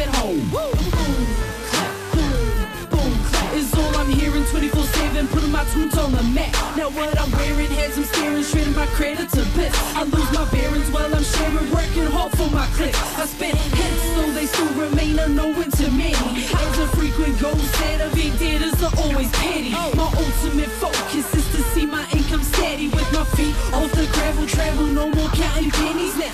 at home. Boom, clap, boom, boom, clap is all I'm hearing 24/7, putting my tunes on the mat. Now what I'm wearing has them staring, shredding my credit to bits. I lose my bearings while I'm sharing, working hard for my clips. I spent hits, though they still remain unknown to many. As a frequent ghost, that of big debtors are always petty. My ultimate focus is to see my income steady. With my feet off the gravel, travel, no more counting pennies now.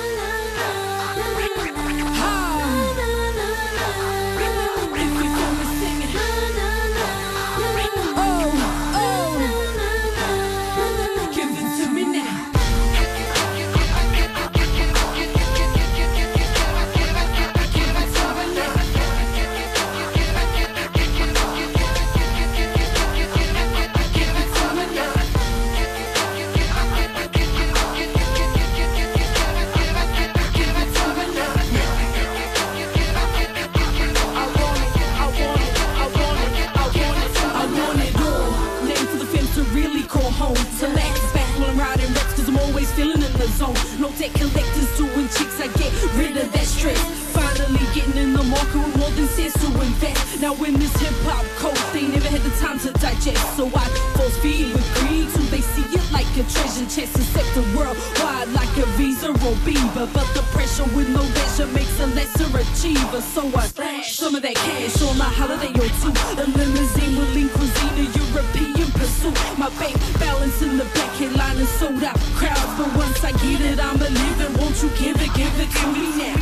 No debt collectors doing chicks, I get rid of that stress. Finally getting in the market with more than sense to invest. Now in this hip-hop code, they never had the time to digest. So I force feed with greed, so they see it like a treasure chest. Accept the worldwide like a Visa or Beaver. But the pressure with no leisure makes a lesser achiever. So I splash some of that cash on a holiday or two. A limousine with lean cuisine, a European pursuit. My bank balance in the back, headline and sold out crowds. But once I get it, I'ma live it. Won't you give it to me now?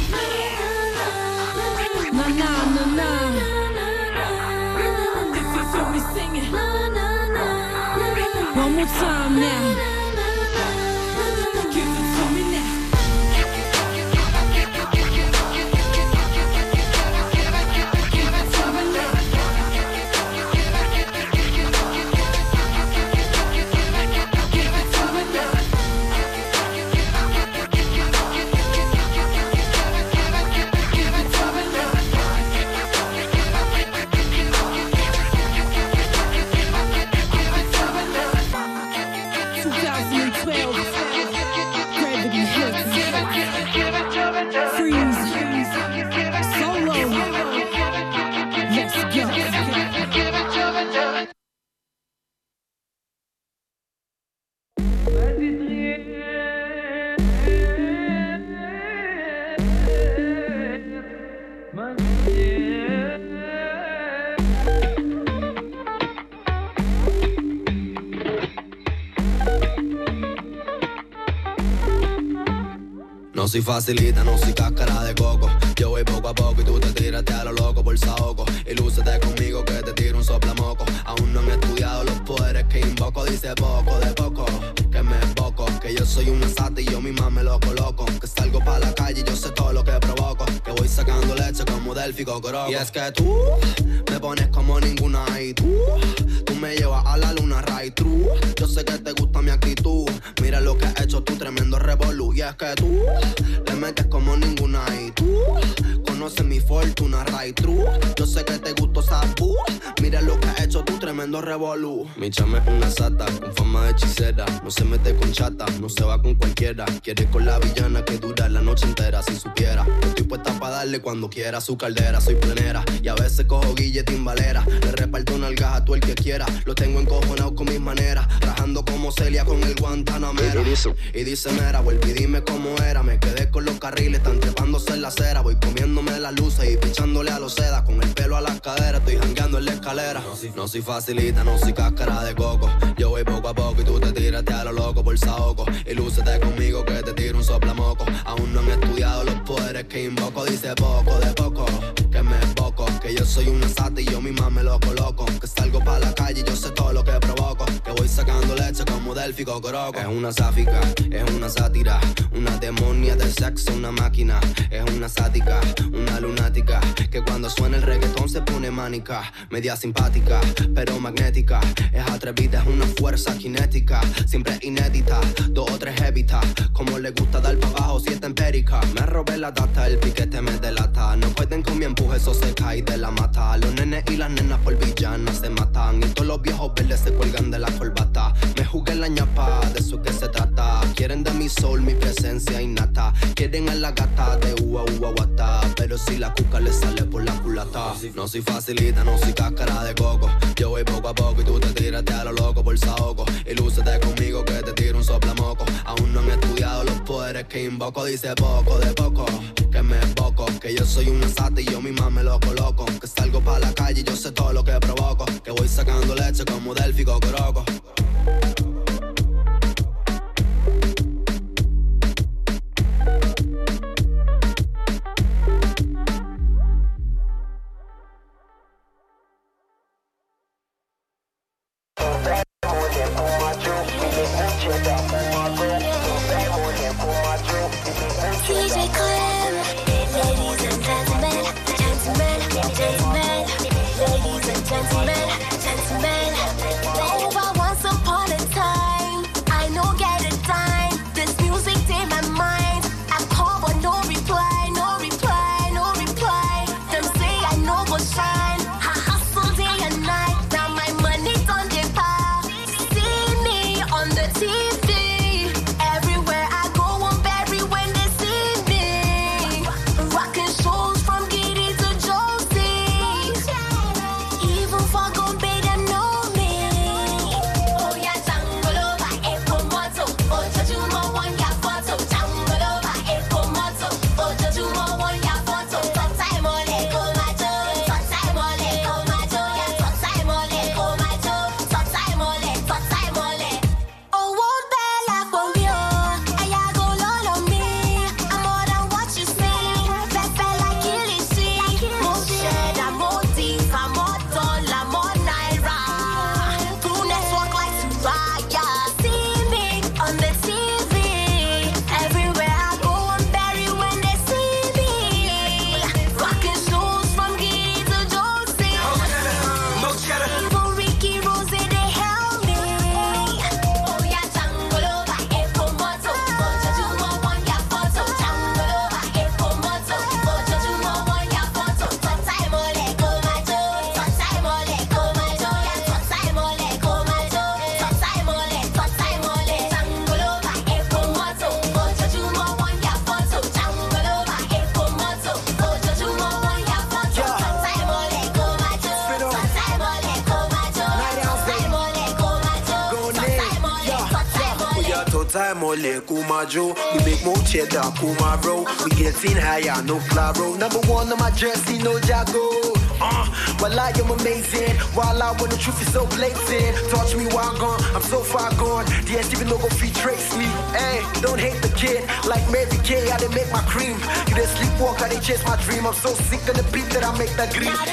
Na na na na. If you feel me singing, one more time now. Give it to me now. No soy facilita, no soy cáscara de coco. Yo voy poco a poco y tú te tiraste a lo loco por saoco. Y lúcete conmigo que te tiro un soplamoco. Aún no han estudiado los poderes que invoco. Dice poco de poco, que me emboco. Que yo soy una sata y yo misma me lo coloco. Que salgo pa' la calle y yo sé todo lo que provoco. Que voy sacando leche como Delphi Cocoroco. Y es que tú me pones como ninguna y tú me llevas a la luna, right true. Yo sé que te gusta mi actitud. Mira lo que has hecho tú, tremendo revolú. Y es que tú le metes como ninguna y tú conoces mi fortuna, right true. Yo sé que te gustó Sabu. Mira lo que has hecho tú, tremendo revolú. Mi chama es una sata con fama de hechicera. No se mete con chata, no se va con cualquiera. Quiere con la villana que dura la noche entera. Si supiera, estoy puesta pa' darle cuando quiera su caldera. Soy plenera y a veces cojo guille timbalera. Le reparto nalgas a tú el que quiera. Lo tengo encojonado con mis maneras, rajando como Celia con el Guantanamera. Y dice mera, vuelve y dime cómo era. Me quedé con los carriles, están trepándose en la acera. Voy comiéndome las luces y pichándole a los sedas. Con el pelo a las caderas, estoy jangueando en la escalera. No soy facilita, no soy cáscara de coco. Yo voy poco a poco y tú te tiraste a lo loco por saoco. Y lúcete conmigo que te tiro un soplamoco. Aún no han estudiado los poderes que invoco. Dice poco de poco, que me emboco. Que yo soy una sata y yo misma me lo coloco. Que salgo pa' la calle y yo sé todo lo que provoco. Que voy sacando leche como Delphi Cocoroco. Es una sáfica, es una sátira. Una demonia del sexo, una máquina. Es una sática, una lunática. Que cuando suena el reggaetón se pone mánica. Media simpática, pero magnética. Es atrevida, es una fuerza cinética. Siempre inédita, 2 o 3 évitas. Como le gusta dar pa' abajo si está empérica. Me robé la data, el piquete me delata. No puedes den con mi empuje, eso se cae de la mata. Los nenes y las nenas por villanas se matan. Y todos los viejos verdes se cuelgan de la corbata. Me jugué la ñapa, de eso que se trata. Quieren de mi sol, mi presencia innata. Quieren a la gata de ua ua guata. Pero si la cuca le sale por la culata. No soy facilita, no soy cáscara de coco. Yo voy poco a poco y tú te tírate a lo loco por saoco. Y lúcete conmigo que te tiro un soplamoco. Aún no han estudiado los poderes que invoco. Dice poco de poco, que me evoco. Que yo soy una sata y yo misma me lo coloco. Que salgo pa' la calle y yo sé todo lo que provoco. Que voy sacando leche como Delphi Cocoroco. Mole Kumajo, we make more cheddar Kumaro. We getting higher, no claro. Number one on my jersey, no Jago. Well, I am amazing. While I want the truth is so blatant. Touch me while I'm gone, I'm so far gone. DSTV no go free trace me. Hey, don't hate the kid. Like Mary Kay, I didn't make my cream. You didn't sleepwalk, I didn't chase my dream. I'm so sick of the beat that I make that green.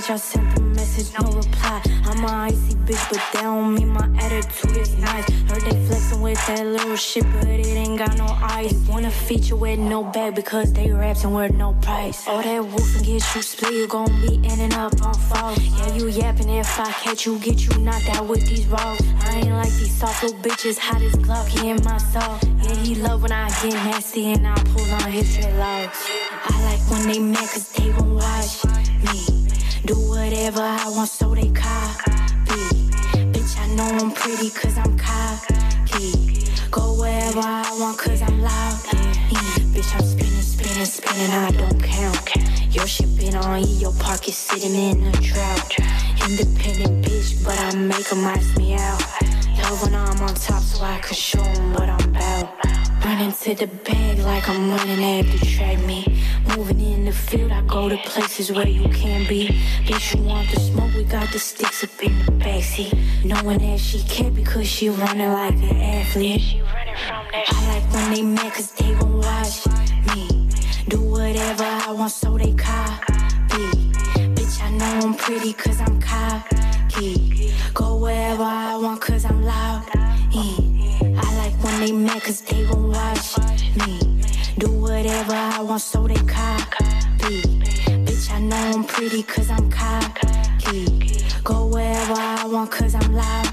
bitch, I sent the message, no reply. I'm a icy bitch, but that don't mean my attitude is nice. Heard they flexing with that little shit, but it ain't got no ice. They wanna feature with no bag because they raps and worth no price. All that wolf and get you split, you gon' be ending up on fall. Yeah, you yapping if I catch you, get you knocked out with these rolls. I ain't like these soft little bitches, hot as Glock, he in my soul. Yeah, he love when I get nasty and I pull on his dreadlocks. I like when they mad cause they gon' watch me do whatever I want so they copy. Bitch, I know I'm pretty cause I'm cocky. Go wherever I want cause I'm loud. Bitch, I'm spinning, I don't count. Your shit been on E, your park is sitting in a drought. Independent bitch, but I make them ask me out. Love when I'm on top so I can show them what I'm about. Running to the bag like I'm running at the track me. Moving in the field, I go to places where you can't be. Bitch, you want the smoke, we got the sticks up in the backseat. Knowing that she can't because she running like an athlete. I like when they mad cause they gon' watch me do whatever I want so they copy. Bitch, I know I'm pretty cause I'm cocky. Go wherever I want cause I'm loud. I like when they mad cause they gon' watch me do whatever I want so they copy. Bitch, I know I'm pretty cause I'm cocky. Go wherever I want cause I'm loud.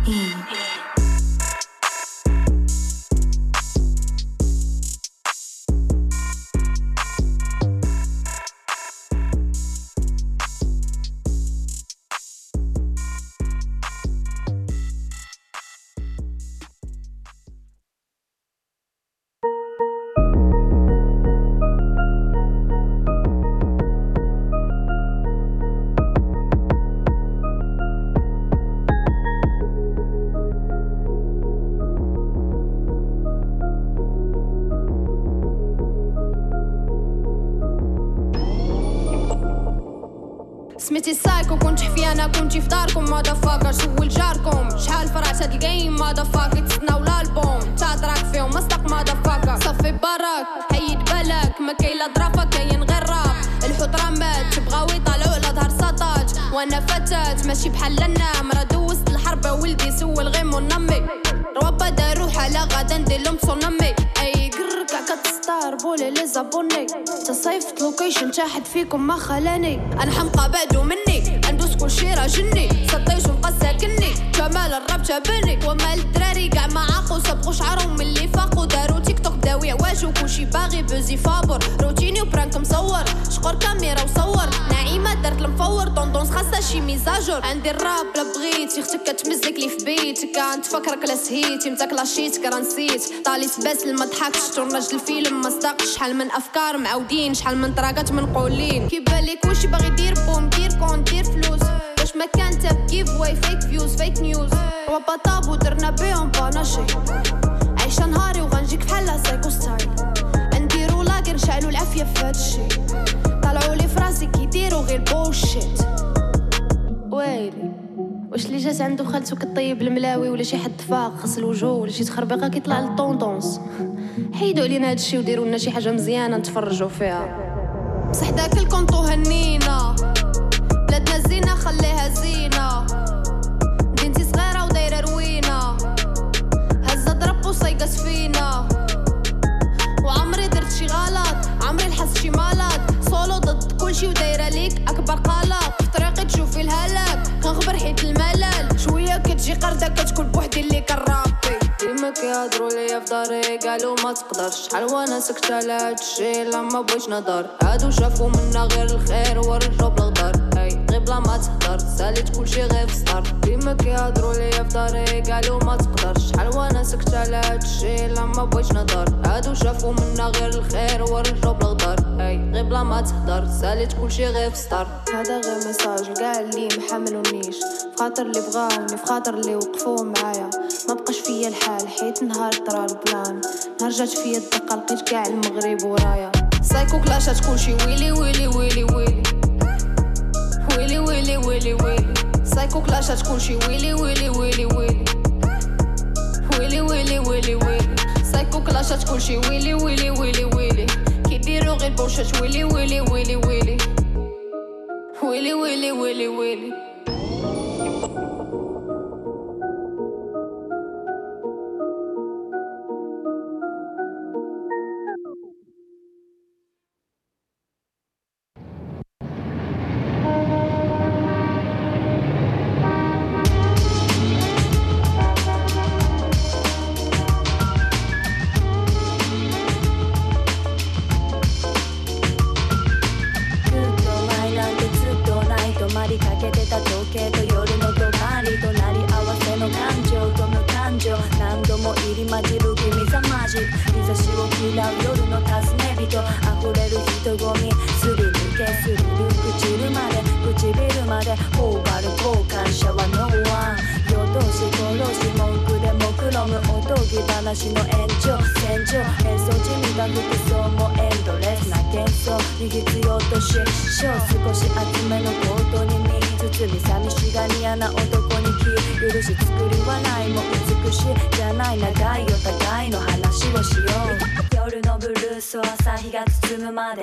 سميتي سايكو كنت حفي انا كنتي في داركم مادا فاكر سول جاركم شحال فرعت هاد الجيم مادا فاكر تسناو الالبوم تادراك فيهم مصدق مادا فاكر صفي براك حيد بالك ما كاين لا ضرافه كاين غير راب الحوت رمات تبغاو يطلعوا على ظهر سطاج وانا فتات ماشي بحال النام راه دوزت الحرب ولدي سول غير منمي روابا دارو حاله غادا ندير لهم تسونامي اي كركع كتستار بولي لي زابوني تصيفت لوكيشن تحت فيكم ما خلاني انا حمقى بعدو مني ندوس كلشي راجلني سطيش ونبقى ساكني جمال الراب جابني ومال الدراري كاع ما عاقو صبغو شعرهم من اللي فاقو دارو تيك توك داوي عواجو كلشي باغي بوزي فابور روتيني وبرانك مصور شقور كاميرا وصور نعيمه درت المفور طوندونس خاصها شي ميزاجور عندي الراب لا بغيتي اختك كتمزك لي في بيتك كنتفكرك لا سهيتي متاك لاشيتك راه نسيت طالي سباسل ما ضحكش تورناج الفيلم ما صدقش شحال من افكار معاودين شحال من طراقات منقولين كيبان لك واش باغي يدير بوم دير كون دير فلوس واش ما كان تاب كيف واي فيك فيوز فيك نيوز وبا طابو درنا بيهم باناشي عايشه نهاري وغنجيك بحال سايكو ستايل نديرو لاكر نشعلو العافيه في هادشي طلعوا لي فراسي كيديروا غير بوشيت ويلي واش اللي جات عنده خالته كطيب الملاوي ولا شي حد فاق غسل وجهه ولا شي تخربيقه كيطلع للطوندونس حيدوا علينا هادشي وديروا لنا شي حاجه مزيانه نتفرجوا فيها بصح داك الكونطو هنينا بلادنا زينه خليها زينه بنتي صغيره ودايره روينه هزه ضرب وصايقه سفينه وعمري درت شي غلط عمري لحست شي مالات سولو ضد كلشي ودايره ليك اكبر قلق في طريقي تشوفي الهلاك كنخبر حيت الملل شويه كتجي قرده كتكون بوحدي اللي كرابي ديما كيهضروا ليا في داري قالوا ما تقدرش شحال وانا سكته لهادشي لما بغيت نهضر هادو شافوا منا غير الخير ورجعوا بالغدار غير بلا ما تهضر ساليت كلشي غير في سطر ديما كيهضروا ليا في داري قالوا ما تقدرش شحال وانا سكته لهادشي لما بغيت نهضر هادو شافوا منا غير الخير ورجعوا بالغدار غير بلا ما تهضر ساليت كلشي غير في سطر هذا غير ميساج لكاع اللي محملونيش فخاطر اللي بغاوني فخاطر اللي وقفوا معايا ما بقاش فيا الحال حيت نهار طرا البلان نهار جات فيا الدقه لقيت كاع المغرب ورايا سايكو كلاشات كلشي ويلي ويلي ويلي ويلي ويلي ويلي ويلي ويلي سايكو كلاشات كلشي ويلي ويلي ويلي ويلي ويلي ويلي ويلي ويلي سايكو كلاشات كلشي ويلي ويلي ويلي ويلي كيديروا غير بوشات ويلي ويلي ويلي ويلي Willy, Willy, Willy, Willy. 話の延長線上演奏地味だ服装もエンドレスな幻想に必要とし少し厚めのコートに身包み寂しがり屋な男に気許し作り笑いも美しいじゃない長いお互いの話をしよう夜のブルースを朝日が包むまで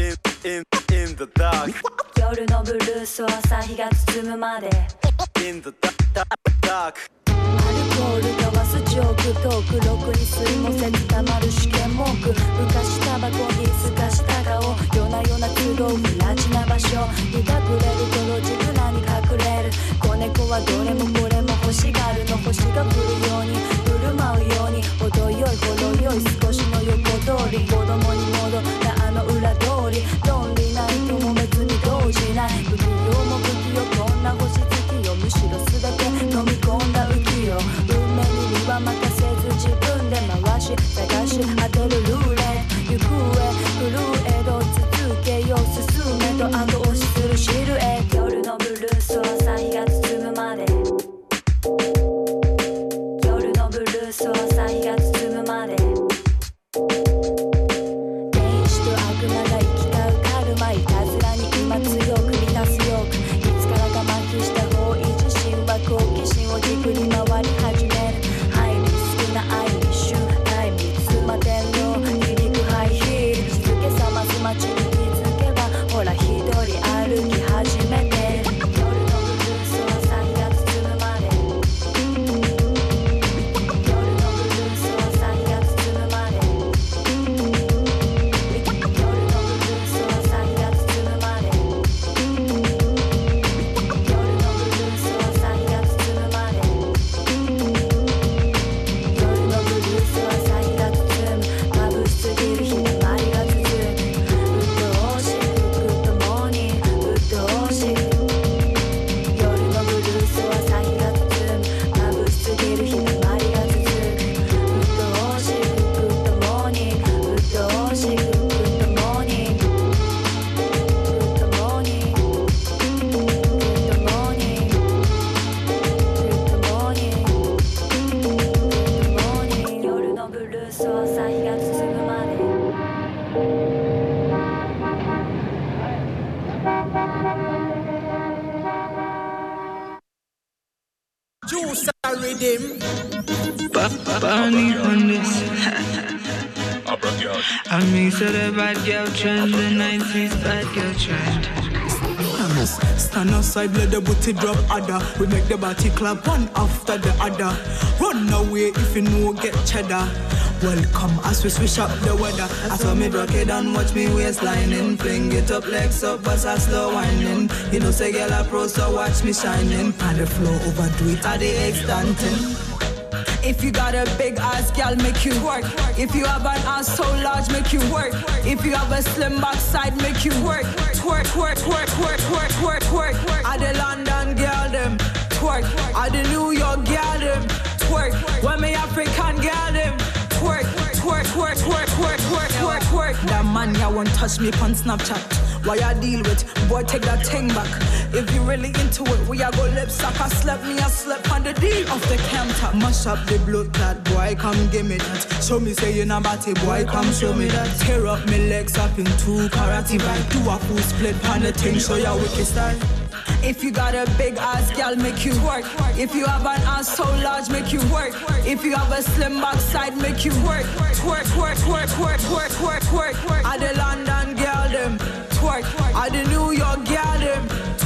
In the dark 夜のブルースを朝日が包むまで In the dark アルコール交わすジョークトークろくに吸いもせずたまる試験文句ふかしタバコにすかした顔夜な夜な都合不らちな場所日が暮れると路地裏に隠れる子猫はどれもこれも欲しがるの星が降るように振る舞うように程よいほどよい少しの横通り子供に戻ったあの裏通り論理ないとも別に動じない不器用も不器用こんな星月よむしろ全て飲み込んだ浮世運命に身は任せず自分で回し探し当てるルーレット行方震えど続けよう進めと後押しするシルエット夜のブルースを朝日が包むまで夜のブルースを朝日が包むまで天使と悪魔が行き交うカルマいたずらに今強く満たすよくいつからか麻痺した方位自身は好奇心を軸に回り始めるハイリスクな愛に集大密までの響くハイヒール静けさます街に気づけばほら一人歩き始めてる夜のブルースを朝日が包むまで夜のブルースを朝日が包むまで夜のブルースを朝日が包むまで夜のブルースを朝日が包むまで夜のブルースを朝日が包む眩しすぎる日だまりが続く鬱陶しくグッドモーニング鬱陶しく夜のブルースを朝日が包む眩しすぎる日だまりが続く鬱陶しくグッドモーニング鬱陶しくグッドモーニンググッドモーニンググッドモーニンググッドモーニンググッドモーニンググッドモーニング夜のブルースを朝日が包むまで Juice and rhythm Bunny on this. I mean, so the bad girl trend, the 90s bad girl trend. Stand outside, let the booty drop other. We make the body clap one after the other. Run away if you know get cheddar. Welcome as we switch up the weather. I saw me rock it and watch me waistlining. Fling it up, legs up, bust a slow whining. You know say girl a pro, so watch me shining. On the floor, overdo it at the extension. If you got a big ass, girl, make you work. If you have an ass so large, make you work. If you have a slim backside, make you work. Twerk, twerk, twerk, twerk, twerk, twerk, twerk. At the London girl them, twerk. At the New York girl them, twerk. When me African girl them, twerk, twerk, twerk, twerk, twerk, twerk, twerk, twerk. That man ya won't touch me on Snapchat. Why I deal with? Boy, take that thing back. If you really into it, we a go lip suck. I slept me, I slept on the deal of the counter. Mash up the blood clot, boy, come give me that. Show me say you not batty, boy, come show me that. Tear up me legs up in two karate bite. Do a full split pan the thing, show ya wicked style. If you got a big ass, girl, make you work. If you have an ass so large, make you work. If you have a slim backside, make you work. Twerk, twerk, twerk, twerk, twerk, twerk, twerk, twerk. At the London girl them, twerk. At the New York girl them,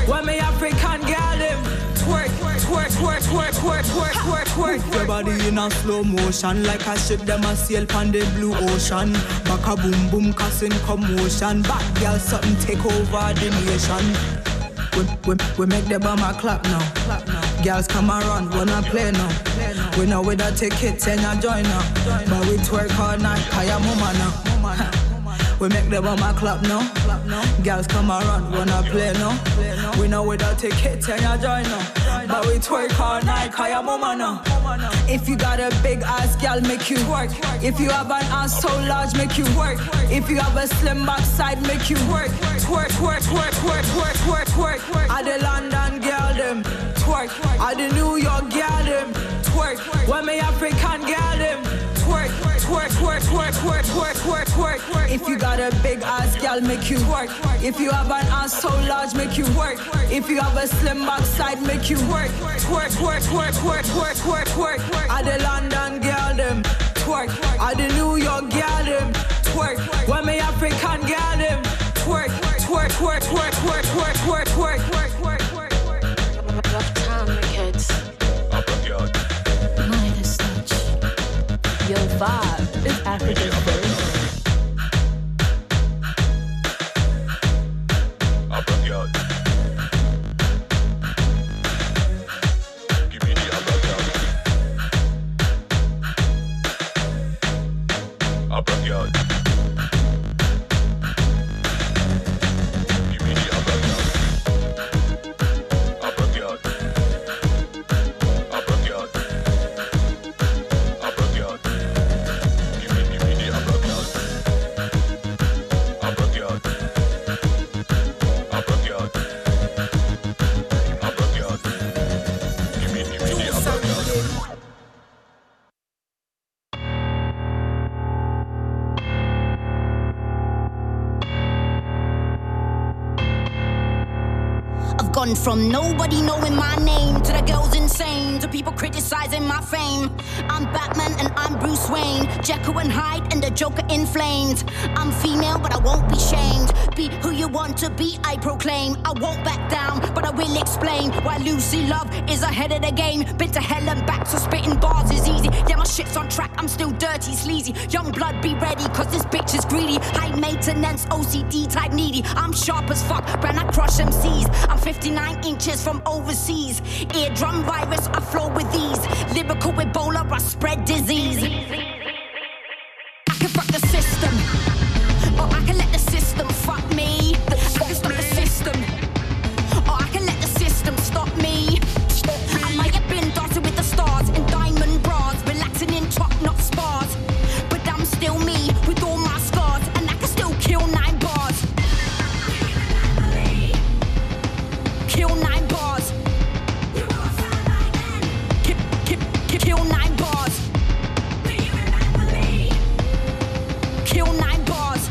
When me African girl them twerk, twerk, twerk, twerk, twerk, twerk, twerk, twerk. Your body in a slow motion, like a ship them a sail on the blue ocean. Back a boom boom causing commotion. Back girl something take over the nation. We make the bomber clap now. Girls come around, wanna play now. We know we don't take it and you join now. But we twerk all night, kaya mama now. We make the bomber clap now. Girls come around, wanna play now. We know we don't take it and you join now. But we twerk all night, kaya mama now. If you got a big ass, girl, make you work. If you have an ass so large, make you work. If you have a slim backside, make you work. Twerk, twerk, twerk, twerk, twerk, twerk, twerk. At the London girl them twerk. At the New York girl them twerk. When me African girl them twerk. Twerk, twerk, twerk, twerk, twerk, twerk, twerk. If you got a big ass, girl, make you work. If you have an ass so large, make you work. If you have a slim backside, make you work. Twerk, twerk, twerk, twerk, twerk, twerk, twerk. At the London girl them twerk. At the New York girl them twerk. When me African girl them twerk. Twerk, twerk, twerk, twerk, twerk, twerk, twerk, twerk, twerk, twerk. Rough time, kids. Midas touch. Your vibe is Africa's version. From nobody knowing my name to the girls insane, to people criticizing my fame. I'm Batman and I'm Bruce Wayne, Jekyll and Hyde and the Joker in flames. I'm female but I won't be shamed. Be who you want to be, I proclaim. I won't back down but I will explain why Lucy Love is ahead of the game. Been to hell and back so spitting bars is easy. Yeah, my shit's on track, I'm still dirty, sleazy. Young blood be ready cause this bitch is greedy. High maintenance, OCD type needy. I'm sharp as fuck, brand I crush MCs. I'm 59 inches from overseas. Eardrum virus, I flow with ease. Lyrical Ebola, I spread disease. I can fuck the system, or I can let the system fuck me. I can stop the system, or I can let the system stop me. I might have been dancing with the stars in diamond bras, relaxing in top-notch spas, but I'm still me with all my scars, and I can still kill 9 bars. Kill 9 bars. Kill 9 bars. Kill 9 bars.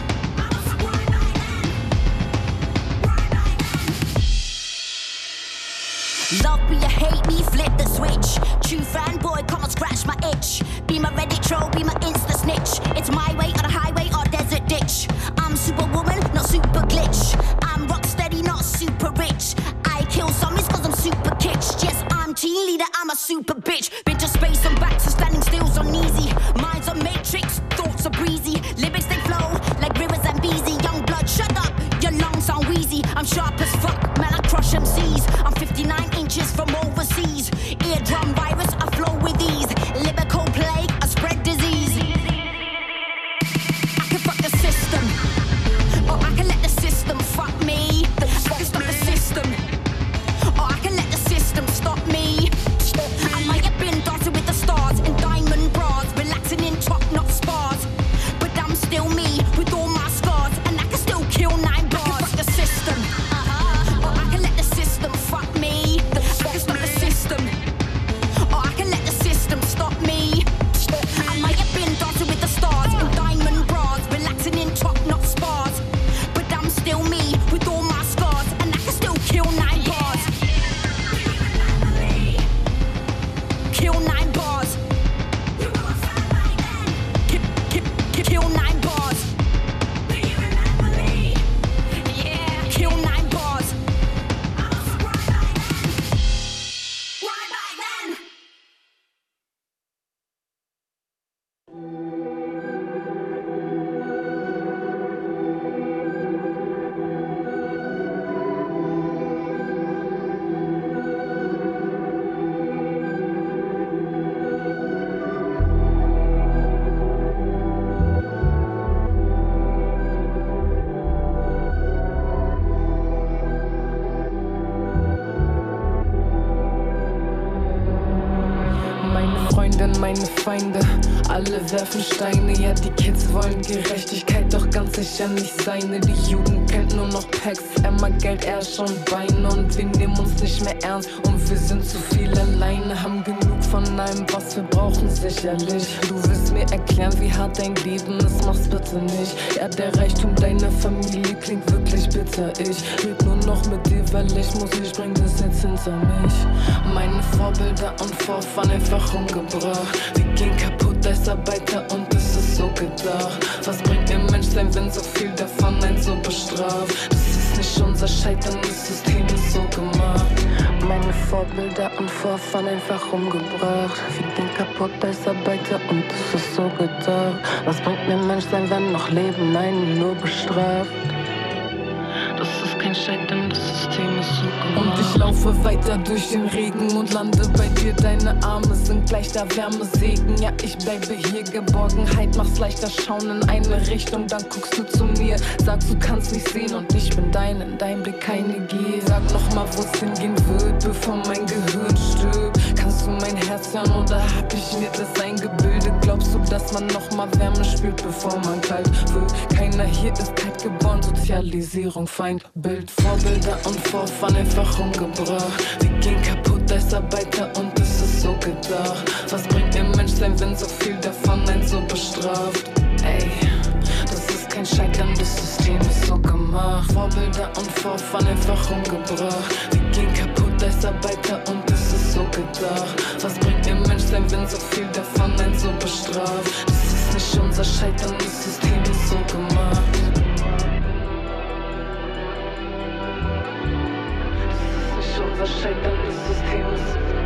Love me or hate me, flip the switch. True fanboy, come and scratch my itch. Be my Reddit troll, be my Insta snitch. It's my way or the highway or desert ditch. I'm superwoman, not super glitch. I'm rock steady, not super rich. I kill zombies cause I'm super kitsch. Yes, I'm team leader, I'm a super bitch. Been to space and back, so standing still's uneasy. Minds are matrix, thoughts are breezy. Lyrics they flow like rivers and beezy. Young blood, shut up, your lungs sound wheezy. I'm sharp as fuck, man, I crush MCs. I'm 59 inches from overseas. Eardrum virus, I flow with ease. Lyrical plague, I spread disease. I can fuck the system, or I can let the system fuck me. I can stop the system, or I can let the system stop me. I might have been meine Feinde, alle werfen Steine. Ja, die Kids wollen Gerechtigkeit, doch ganz sicher nicht seine. Die Jugend kennt nur noch Packs, Emma, Geld, Ersch und Beine. Und wir nehmen uns nicht mehr ernst und wir sind zu viel alleine. Haben genug von allem, was wir brauchen, sicherlich. Du willst mir erklären, wie hart dein Leben ist, mach's bitte nicht. Ja, der Reichtum deiner Familie klingt wirklich bitter. Ich red nur noch mit dir, weil ich muss, ich bring das jetzt hinter mich. Meine Vorbilder und Vorfahren einfach umgebracht. Wir gehen kaputt als Arbeiter und es ist so gedacht. Was bringt mir Menschsein, wenn so viel davon einen so bestraft? Das ist nicht unser Scheitern, das System ist so gemacht. Meine Vorbilder und Vorfahren einfach umgebracht. Wir gehen kaputt als Arbeiter und es ist so gedacht. Was bringt mir Menschsein, wenn noch Leben einen nur bestraft? Das ist kein Scheitern, das System ist so gemacht. Und ich laufe weiter durch den Regen und lande bei dir. Deine Arme sind gleich der Wärmesegen. Ja, ich bleibe hier, Geborgenheit mach's leichter. Schauen in eine Richtung, dann guckst du zu mir. Sagst, du kannst mich sehen und ich bin dein, in deinem Blick keine Gier. Sag nochmal, wo's hingehen wird, bevor mein Gehirn stirbt. Kannst du mein Herz hören oder hab ich mir das eingebildet? Glaubst du, dass man nochmal Wärme spürt, bevor man kalt wird? Keiner hier ist kalt geboren, Sozialisierung, Feindbild. Vorbilder und Vorfahren einfach umgebracht. Wir gehen kaputt als Arbeiter und es ist so gedacht. Was bringt mir Menschsein, wenn so viel davon einen so bestraft? Ey, das ist kein Scheitern, das System ist so gemacht. Vorbilder und Vorfahren einfach umgebracht. Wir gehen kaputt als Arbeiter und es ist so gedacht. Was bringt mir Menschsein, wenn so viel davon einen so bestraft? Das ist nicht unser Scheitern, das System ist so gemacht. Unser Scheitern des Systems.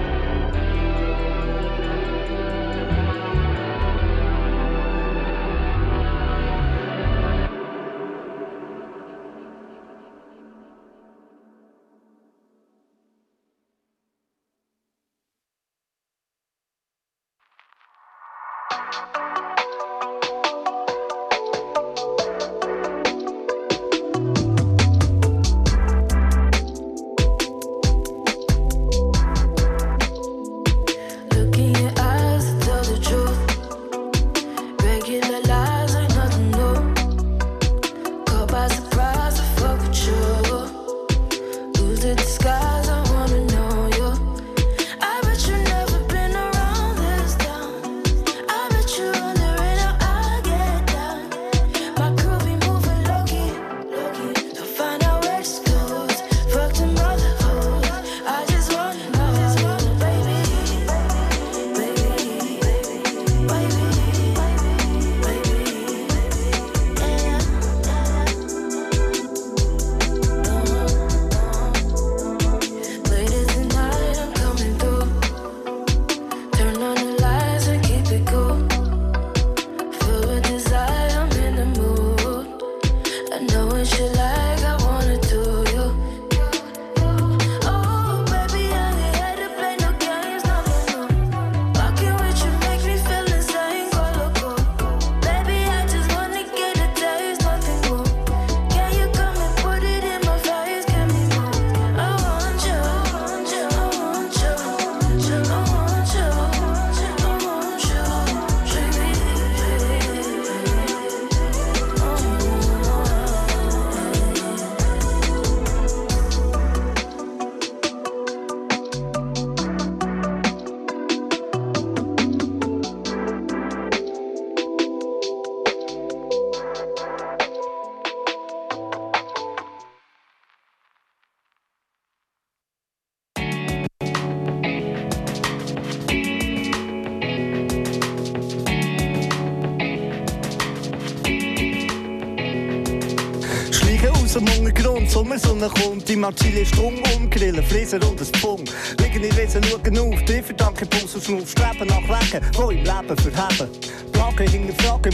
Zum Untergrund, Sommersonne kommt, die Marcille Strung umgrillen, Fräser und ein Pfung. Liegen in Wesen, schauen auf, die verdanken Puls und Schnuff, streben nach Wegen, die im Leben verheben. Plagen, hinterfragen,